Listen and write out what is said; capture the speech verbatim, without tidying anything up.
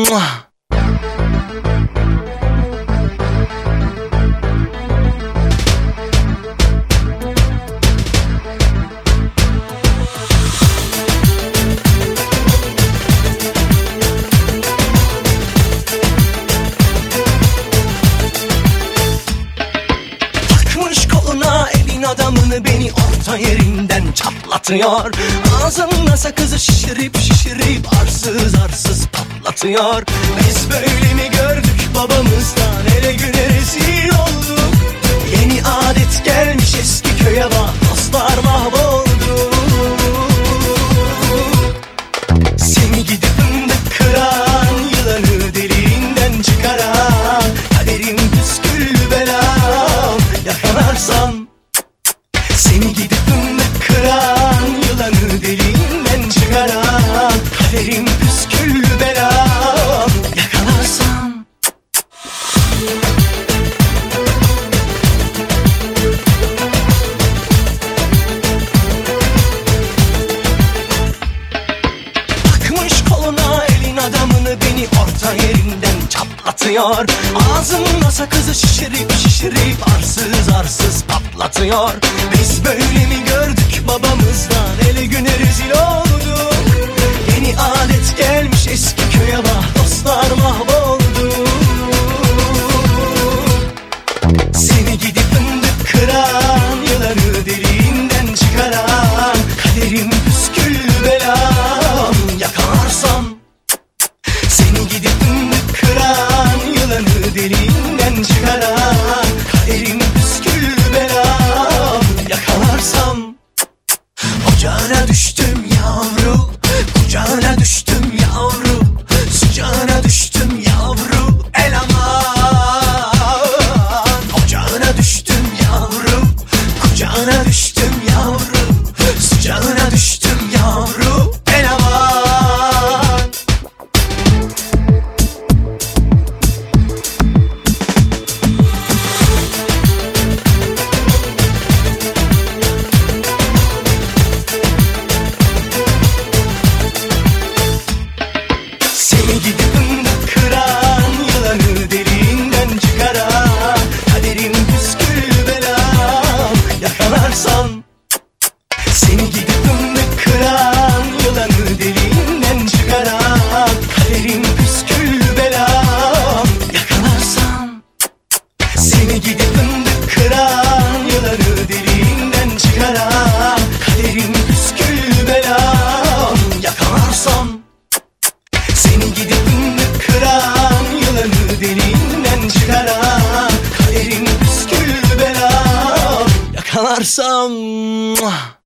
Adamını beni orta yerinden çatlatıyor. Ağzımda sakızı şişirip şişirip arsız arsız patlatıyor. Biz böyle mi gördük babamızdan, hele güne rezil olduk. Yeni adet gelmiş eski köye bak, dostlar mahvoldu. Seni gidip fındık kıran, yılanı deliğinden çıkaran, kaderim püsküllü belam, yakalarsam. Seni gidip fındık kıran, yılanı deliğinden çıkaran, kaderim püsküllü belam, yakalarsam. Takmış koluna elin adamını, beni orta yerinden çatlatıyor. Ağzımda sakızı şişirip şişirip arsız arsız patlatıyor. Biz böyle mi gördük babamızdan, hele güne rezil olduk. Yeni adet gelmiş eski köye bak, dostlar mahvoldu. Seni gidip fındık kıran, yılanı deliğinden çıkaran, kaderim püsküllü belam, yakalarsam. Seni gidip fındık kıran, yılanı deliğinden çıkaran, kaderim püsküllü belam, yakalarsam. Ocağına düştüm yavru, kucağına düştüm yavru, sıcağına düştüm yavru, el aman. Ocağına düştüm yavru, kucağına düştüm yavru, sıcağına düştüm yavru, el aman. Seni gidip fındık kıran, yılanı deliğinden çıkaran, kaderim püsküllü belam, yakalarsam. Seni gidip fındık kıran, yılanı deliğinden çıkaran, kaderim püsküllü belam, yakalarsam. Seni gidip fındık kıran, yılanı deliğinden çıkaran, kaderim püsküllü belam, yakalarsam. Seni gidip fındık kıran, yılanı deliğinden çıkaran, kaderim püsküllü belam, yakalarsam.